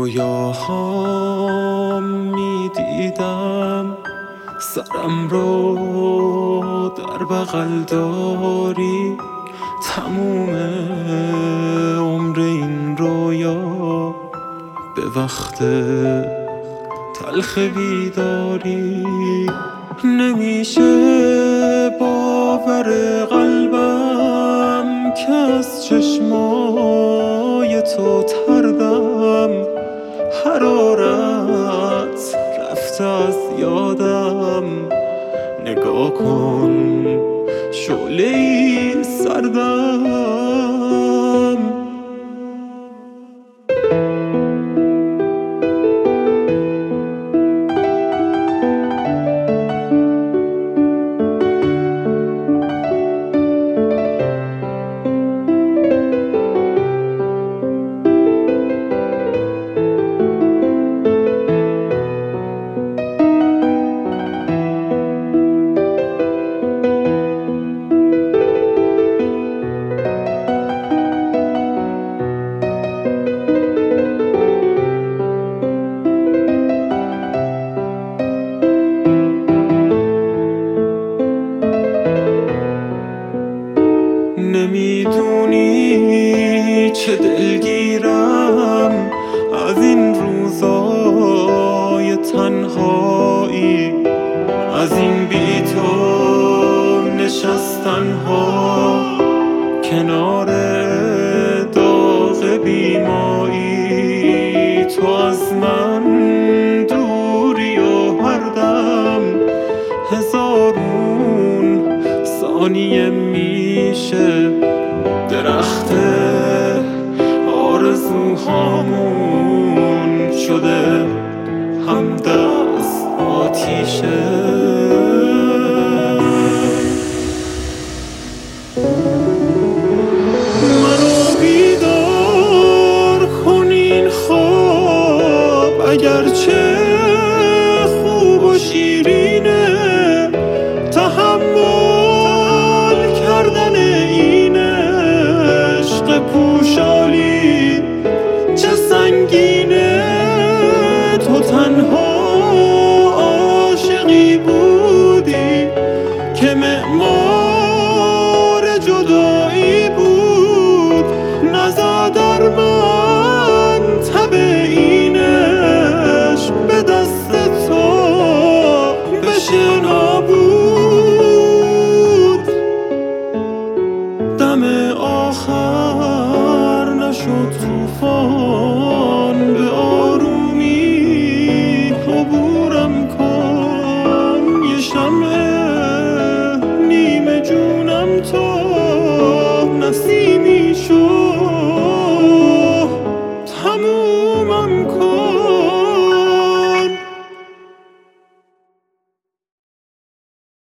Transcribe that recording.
رویاهام میدیدم سرم رو در بغل داری، تموم عمر این رویا به وقت تلخ بیداری. نمیشه باور قلبم که از چشمای تو تردم، حرارت رفته از یادم. نگاه کن شعله‌ای سردم. نمیدونی چه دلگیرم از این روزای تنهایی، از این بی تو نشستن ها کنار داغ بیمایی. تو از من دوری و هر دم هزارون ثانیه میشه درخت آرزوهامون شده همدست آتیشه. منو بیدار کن این خواب، اگرچه خوب و شیرینه، تحمل کردن این عشق پوشالی چه سنگینه. تو تنها عاشقی بودی که معمار جدایی بود، نزا در من تب این عشق به دست تو بشه نابود. دم آخر نشد طوفان، به آرومی عبورم کن. یه شمع نیمه جونم تو نسیمی شو، تمومم کن.